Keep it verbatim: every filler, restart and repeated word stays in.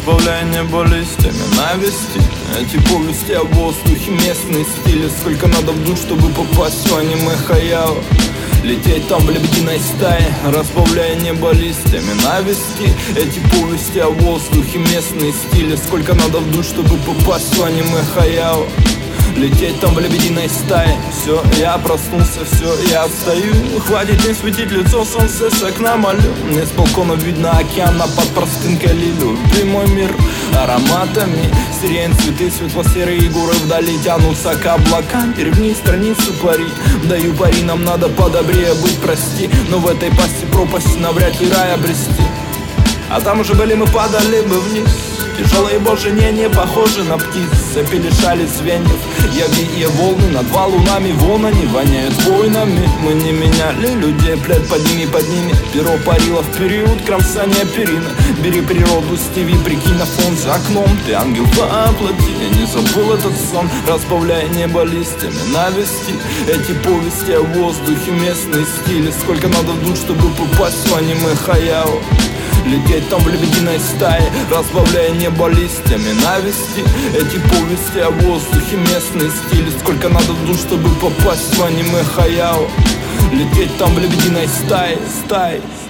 разбавляя небо листьями навести. Эти повести о воздухе, местные стили. Сколько надо вдуть, чтобы попасть в аниме Хаяо. Лететь там в лебединой стае, разбавляя небо листьями навести. Эти повести о воздухе, местные стили. Сколько надо вдуть, чтобы попасть в аниме Хаяо. Лететь там в лебединой стае. Все, я проснулся, все, я встаю. Хватит не светить лицо, солнце с окна молю. Мне с балкона видно океан, а под простынкой лилю. Прямой мир ароматами сирен, цветы, светло-серые горы вдали тянутся к облакам. Перевни страницу пари, даю пари, нам надо подобрее быть, прости. Но в этой пасти пропасти навряд ли рай обрести. А там уже были, мы падали бы вниз. Тяжелые божьи не похожи на птиц. Цепи лишали звеньев, явие волны над валунами. Вон они воняют войнами. Мы не меняли людей, плед под ними, под ними. Перо парило в период кромсания перины. Бери природу, Стиви, прикинь на фон за окном. Ты ангел воплоти, я не забыл этот сон. Разбавляя небо листьями навести. Эти повести о воздухе, местные стили. Сколько надо вдуть, чтобы попасть в аниме Хаяо. Лететь там в лебединой стае, разбавляя небо листьями навести. Эти повести о воздухе, местные стили. Сколько надо вдуть, чтобы попасть в аниме Хаяо. Лететь там в лебединой стае, стае.